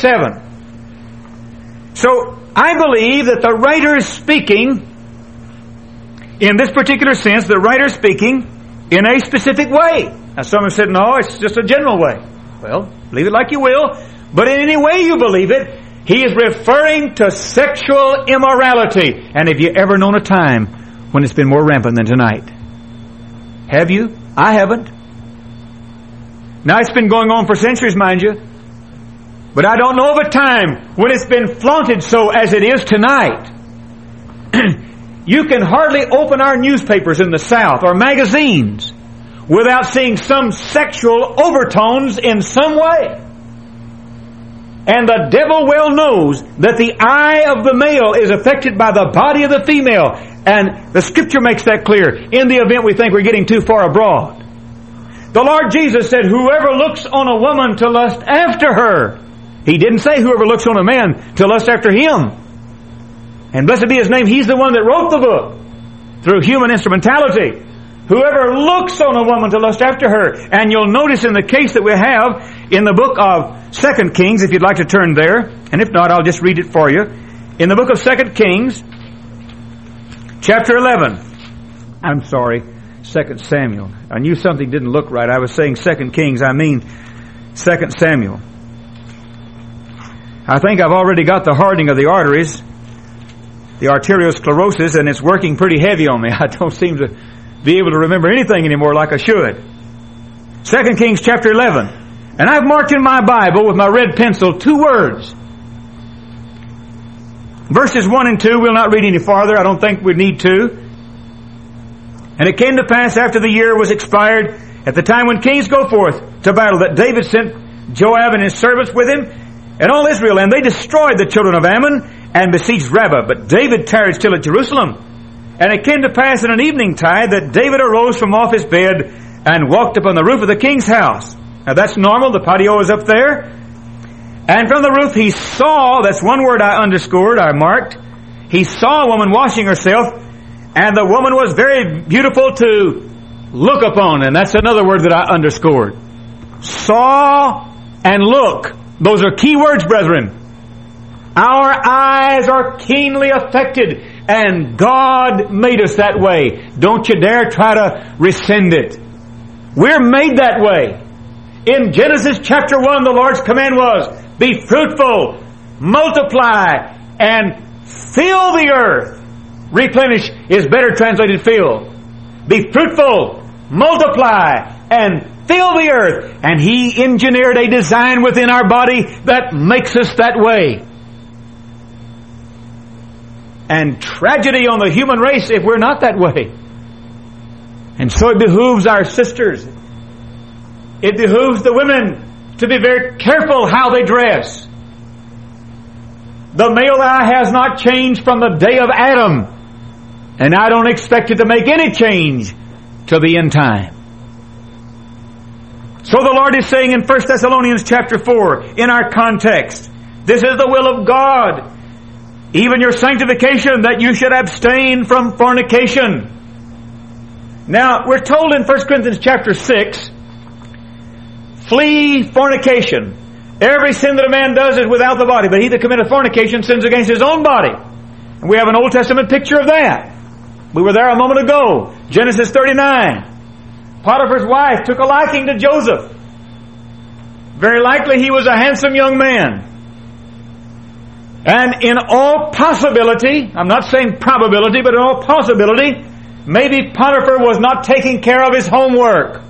7. So, I believe that the writer is speaking, in this particular sense, the writer is speaking in a specific way. Now some have said, no, it's just a general way. Well, believe it like you will, but in any way you believe it, he is referring to sexual immorality. And have you ever known a time when it's been more rampant than tonight? Have you? I haven't. Now, it's been going on for centuries, mind you. But I don't know of a time when it's been flaunted so as it is tonight. You can hardly open our newspapers in the South or magazines without seeing some sexual overtones in some way. And the devil well knows that the eye of the male is affected by the body of the female. And the Scripture makes that clear in the event we think we're getting too far abroad. The Lord Jesus said, whoever looks on a woman to lust after her. He didn't say whoever looks on a man to lust after him. And blessed be His name, He's the one that wrote the book through human instrumentality. Whoever looks on a woman to lust after her. And you'll notice in the case that we have in the book of 2 Kings, if you'd like to turn there, and if not, I'll just read it for you. In the book of 2 Kings, chapter 11. I'm sorry, 2 Samuel. I knew something didn't look right. I was saying 2 Kings, I mean 2 Samuel. I think I've already got the hardening of the arteries, the arteriosclerosis, and it's working pretty heavy on me. I don't seem to be able to remember anything anymore like I should. 2 Kings chapter 11. And I've marked in my Bible with my red pencil 2 words. Verses 1 and 2, we'll not read any farther. I don't think we need to. And it came to pass after the year was expired, at the time when kings go forth to battle, that David sent Joab and his servants with him, and all Israel, and they destroyed the children of Ammon, and besieged Rabbah. But David tarried still at Jerusalem. And it came to pass in an evening tide that David arose from off his bed and walked upon the roof of the king's house. Now that's normal, the patio is up there. And from the roof he saw, that's one word I underscored, I marked, he saw a woman washing herself, and the woman was very beautiful to look upon, and that's another word that I underscored. Saw and look. Those are key words, brethren. Our eyes are keenly affected, and God made us that way. Don't you dare try to rescind it. We're made that way. In Genesis chapter 1, the Lord's command was, be fruitful, multiply, and fill the earth. Replenish is better translated fill. Be fruitful, multiply, and fill the earth. And He engineered a design within our body that makes us that way. And tragedy on the human race if we're not that way. And so it behooves our sisters, it behooves the women to be very careful how they dress. The male eye has not changed from the day of Adam, and I don't expect it to make any change till the end time. So the Lord is saying in 1 Thessalonians chapter 4, in our context, this is the will of God, even your sanctification, that you should abstain from fornication. Now, we're told in 1 Corinthians chapter 6, flee fornication. Every sin that a man does is without the body, but he that committeth fornication sins against his own body. And we have an Old Testament picture of that. We were there a moment ago. Genesis 39. Potiphar's wife took a liking to Joseph. Very likely he was a handsome young man. And in all possibility, I'm not saying probability, but in all possibility, maybe Potiphar was not taking care of his homework.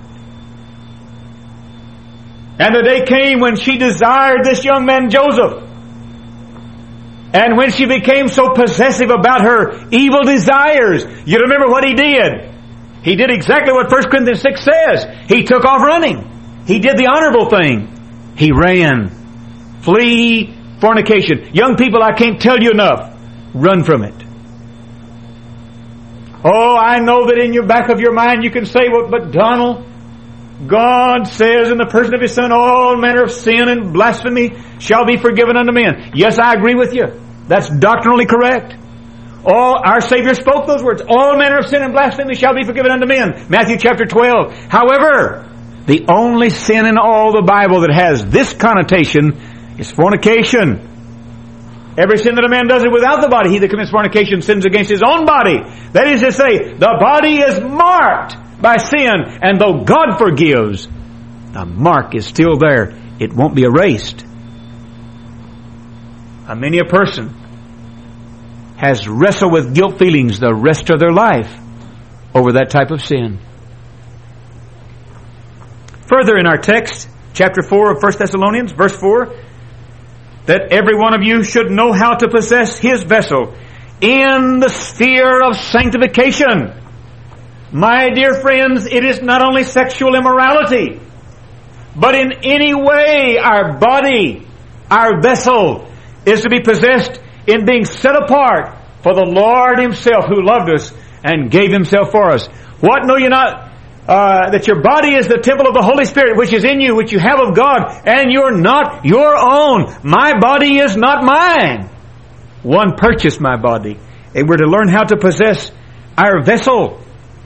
And the day came when she desired this young man Joseph. And when she became so possessive about her evil desires, you remember what he did. He did exactly what 1 Corinthians 6 says. He took off running. He did the honorable thing. He ran. Flee fornication. Young people, I can't tell you enough. Run from it. Oh, I know that in your back of your mind you can say, well, but Donald, God says in the person of His Son, all manner of sin and blasphemy shall be forgiven unto men. Yes, I agree with you. That's doctrinally correct. Our Savior spoke those words. All manner of sin and blasphemy shall be forgiven unto men. Matthew chapter 12. However, the only sin in all the Bible that has this connotation is fornication. Every sin that a man does it without the body, he that commits fornication sins against his own body. That is to say, the body is marked by sin, and though God forgives, the mark is still there. It won't be erased. Many a person has wrestled with guilt feelings the rest of their life over that type of sin. Further in our text, chapter 4 of 1 Thessalonians, verse 4, that every one of you should know how to possess his vessel in the sphere of sanctification. My dear friends, it is not only sexual immorality, but in any way our body, our vessel, is to be possessed in being set apart for the Lord Himself who loved us and gave Himself for us. What, know you not that your body is the temple of the Holy Spirit which is in you, which you have of God, and you're not your own. My body is not mine. One purchased my body. And we're to learn how to possess our vessel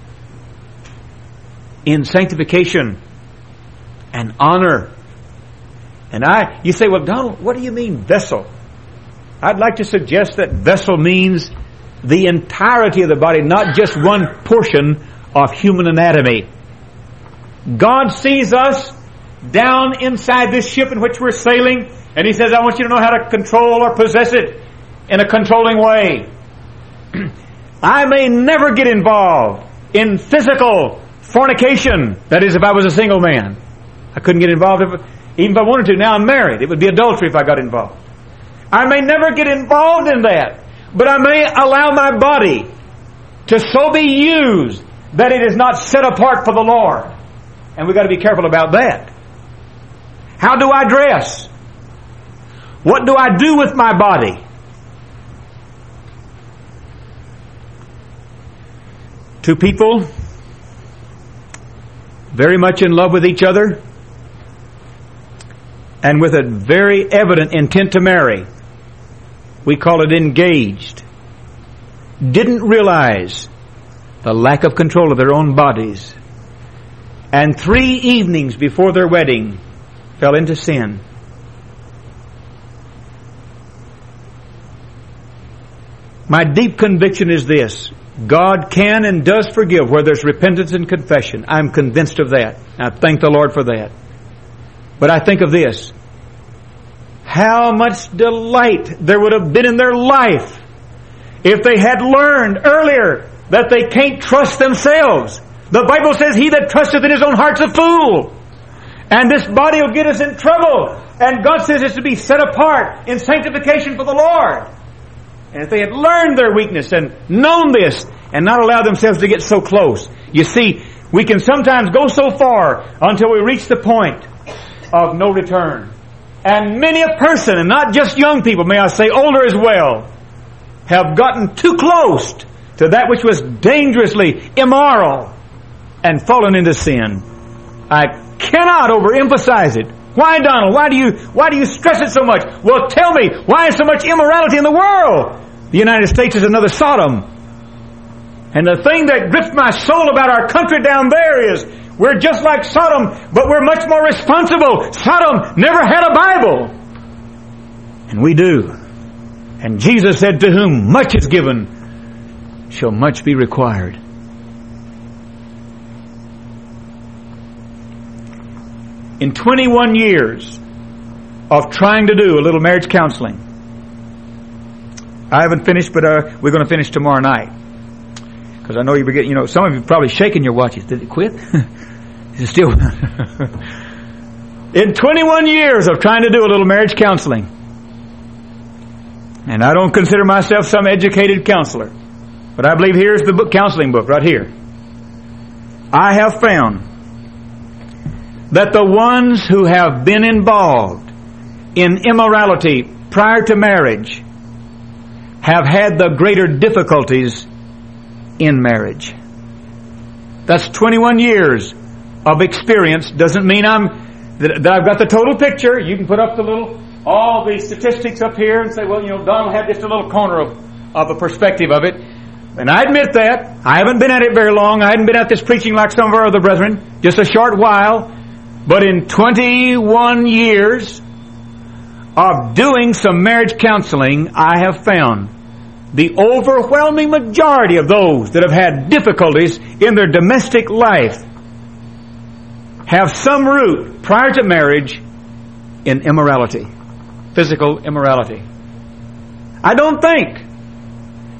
in sanctification and honor. And you say, well, Donald, what do you mean vessel? I'd like to suggest that vessel means the entirety of the body, not just one portion of human anatomy. God sees us down inside this ship in which we're sailing, and He says, I want you to know how to control or possess it in a controlling way. I may never get involved in physical fornication. That is, if I was a single man. I couldn't get involved even if I wanted to. Now I'm married. It would be adultery if I got involved. I may never get involved in that, but I may allow my body to so be used that it is not set apart for the Lord. And we've got to be careful about that. How do I dress? What do I do with my body? Two people very much in love with each other and with a very evident intent to marry. We call it engaged. Didn't realize the lack of control of their own bodies. And 3 evenings before their wedding fell into sin. My deep conviction is this: God can and does forgive where there's repentance and confession. I'm convinced of that. I thank the Lord for that. But I think of this: how much delight there would have been in their life if they had learned earlier that they can't trust themselves. The Bible says, he that trusteth in his own heart's a fool. And this body will get us in trouble. And God says it's to be set apart in sanctification for the Lord. And if they had learned their weakness and known this and not allowed themselves to get so close. You see, we can sometimes go so far until we reach the point of no return. And many a person, and not just young people, may I say, older as well, have gotten too close to that which was dangerously immoral and fallen into sin. I cannot overemphasize it. Why, Donald? Why do you stress it so much? Well, tell me, why is so much immorality in the world? The United States is another Sodom. And the thing that grips my soul about our country down there is we're just like Sodom, but we're much more responsible. Sodom never had a Bible. And we do. And Jesus said, to whom much is given, shall much be required. In 21 years of trying to do a little marriage counseling, I haven't finished, but we're going to finish tomorrow night. Because I know you were getting, some of you are probably shaking your watches. Did it quit? Is it still? In 21 years of trying to do a little marriage counseling, and I don't consider myself some educated counselor, but I believe here's the counseling book right here. I have found that the ones who have been involved in immorality prior to marriage have had the greater difficulties in marriage. That's 21 years of experience. Doesn't mean that I've got the total picture. You can put up all the statistics up here and say, well, Donald had just a little corner of a perspective of it. And I admit that. I haven't been at it very long. I haven't been at this preaching like some of our other brethren. Just a short while. But in 21 years of doing some marriage counseling, I have found the overwhelming majority of those that have had difficulties in their domestic life have some root prior to marriage in immorality, physical immorality. I don't think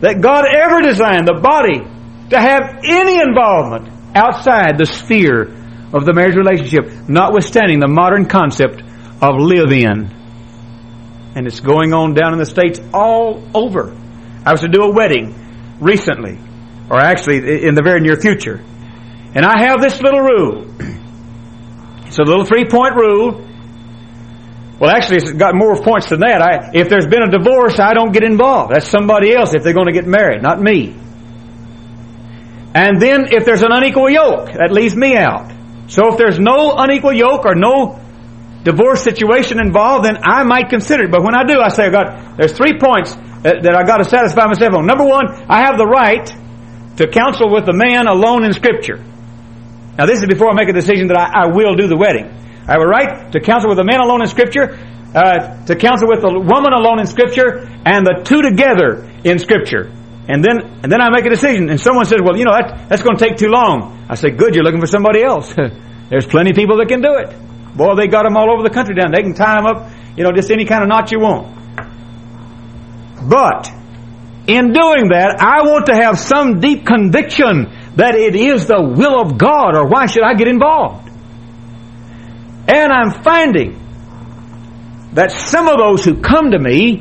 that God ever designed the body to have any involvement outside the sphere of the marriage relationship, notwithstanding the modern concept of live-in. And it's going on down in the States all over. I was to do a wedding recently, or actually in the very near future. And I have this little rule. It's a little 3-point rule. Well, actually, it's got more points than that. If there's been a divorce, I don't get involved. That's somebody else if they're going to get married, not me. And then if there's an unequal yoke, that leaves me out. So if there's no unequal yoke or no divorce situation involved, then I might consider it. But when I do, I say, there's 3 points that I've got to satisfy myself on. Number one, I have the right to counsel with the man alone in Scripture. Now this is before I make a decision that I will do the wedding. I have a right to counsel with a man alone in Scripture, to counsel with a woman alone in Scripture, and the two together in Scripture. And then I make a decision. And someone says, well, that's going to take too long. I say, good, you're looking for somebody else. There's plenty of people that can do it. Boy, they got them all over the country down. They can tie them up, just any kind of knot you want. But in doing that, I want to have some deep conviction that it is the will of God, or why should I get involved? And I'm finding that some of those who come to me,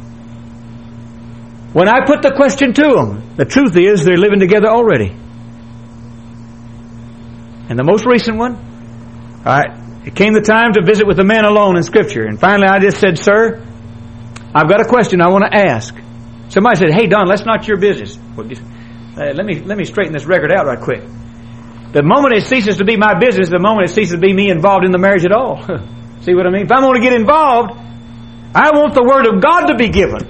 when I put the question to them, the truth is they're living together already. And the most recent one, it came the time to visit with a man alone in Scripture. And finally I just said, sir, I've got a question I want to ask. Somebody said, hey, Don, that's not your business. Well, let me straighten this record out right quick. The moment it ceases to be my business, the moment it ceases to be me involved in the marriage at all. See what I mean? If I'm going to get involved, I want the Word of God to be given.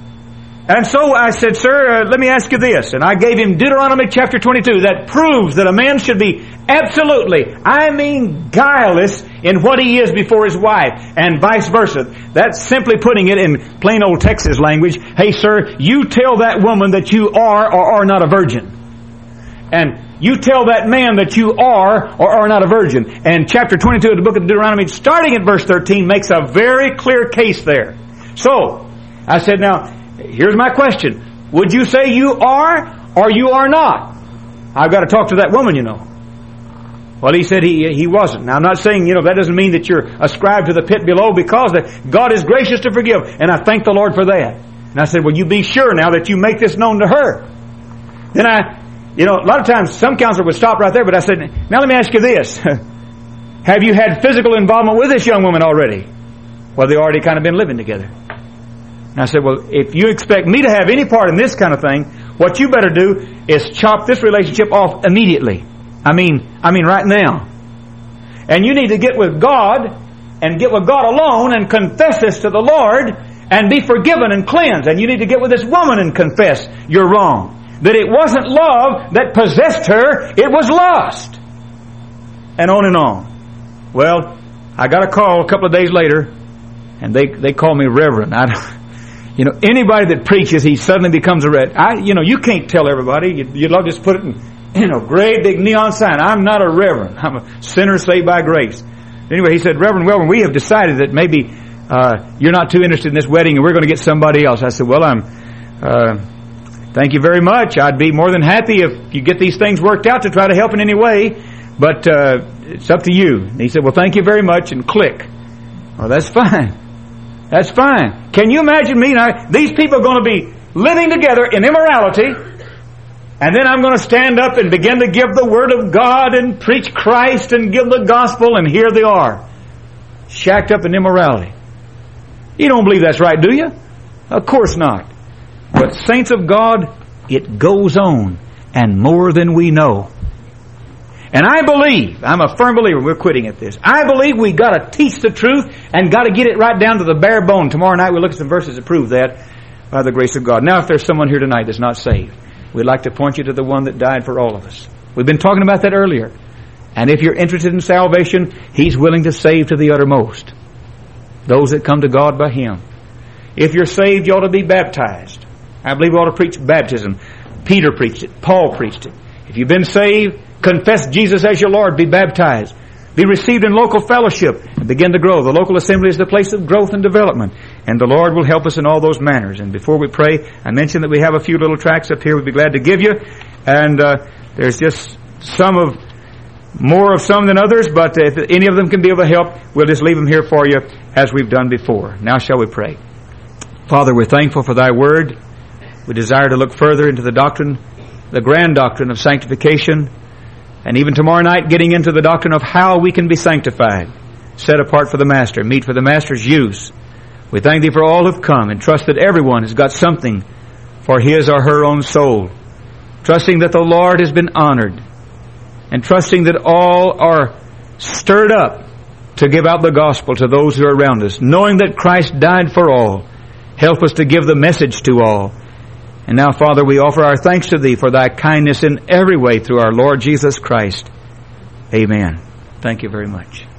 And so I said, sir, let me ask you this. And I gave him Deuteronomy chapter 22 that proves that a man should be absolutely, guileless in what he is before his wife, and vice versa. That's simply putting it in plain old Texas language. Hey, sir, you tell that woman that you are or are not a virgin. And you tell that man that you are or are not a virgin. And chapter 22 of the book of Deuteronomy, starting at verse 13, makes a very clear case there. So, I said, now, here's my question. Would you say you are or you are not? I've got to talk to that woman, Well, he said he wasn't. Now, I'm not saying, that doesn't mean that you're ascribed to the pit below, because God is gracious to forgive. And I thank the Lord for that. And I said, well, you be sure now that you make this known to her. Then a lot of times some counselor would stop right there, but I said, now let me ask you this. Have you had physical involvement with this young woman already? Well, they've already kind of been living together. And I said, well, if you expect me to have any part in this kind of thing, what you better do is chop this relationship off immediately. I mean right now. And you need to get with God, and get with God alone, and confess this to the Lord, and be forgiven and cleansed. And you need to get with this woman and confess you're wrong. That it wasn't love that possessed her, it was lust. And on and on. Well, I got a call a couple of days later, and they call me Reverend. Anybody that preaches, he suddenly becomes a reverend. You can't tell everybody. You'd love to just put it in, great big neon sign. I'm not a reverend. I'm a sinner saved by grace. Anyway, he said, Reverend Welborn, we have decided that maybe you're not too interested in this wedding, and we're going to get somebody else. I said, well, thank you very much. I'd be more than happy if you get these things worked out to try to help in any way, but it's up to you. And he said, well, thank you very much, and click. Well, that's fine. That's fine. Can you imagine me now? These people are going to be living together in immorality, and then I'm going to stand up and begin to give the Word of God and preach Christ and give the gospel, and here they are, shacked up in immorality. You don't believe that's right, do you? Of course not. But saints of God, it goes on, and more than we know. And I believe, I'm a firm believer, we're quitting at this. I believe we got to teach the truth and got to get it right down to the bare bone. Tomorrow night we'll look at some verses that prove that by the grace of God. Now, if there's someone here tonight that's not saved, we'd like to point you to the one that died for all of us. We've been talking about that earlier. And if you're interested in salvation, He's willing to save to the uttermost those that come to God by Him. If you're saved, you ought to be baptized. I believe we ought to preach baptism. Peter preached it. Paul preached it. If you've been saved, confess Jesus as your Lord, be baptized. be received in local fellowship and begin to grow. The local assembly is the place of growth and development. And the Lord will help us in all those manners. And before we pray, I mentioned that we have a few little tracts up here we'd be glad to give you. And there's just more of some than others, but if any of them can be of a help, we'll just leave them here for you as we've done before. Now shall we pray. Father, we're thankful for Thy Word. We desire to look further into the doctrine, the grand doctrine of sanctification, and even tomorrow night getting into the doctrine of how we can be sanctified, set apart for the Master, meet for the Master's use. We thank Thee for all who've come and trust that everyone has got something for his or her own soul, trusting that the Lord has been honored, and trusting that all are stirred up to give out the gospel to those who are around us, knowing that Christ died for all. Help us to give the message to all. And now, Father, we offer our thanks to Thee for Thy kindness in every way through our Lord Jesus Christ. Amen. Thank you very much.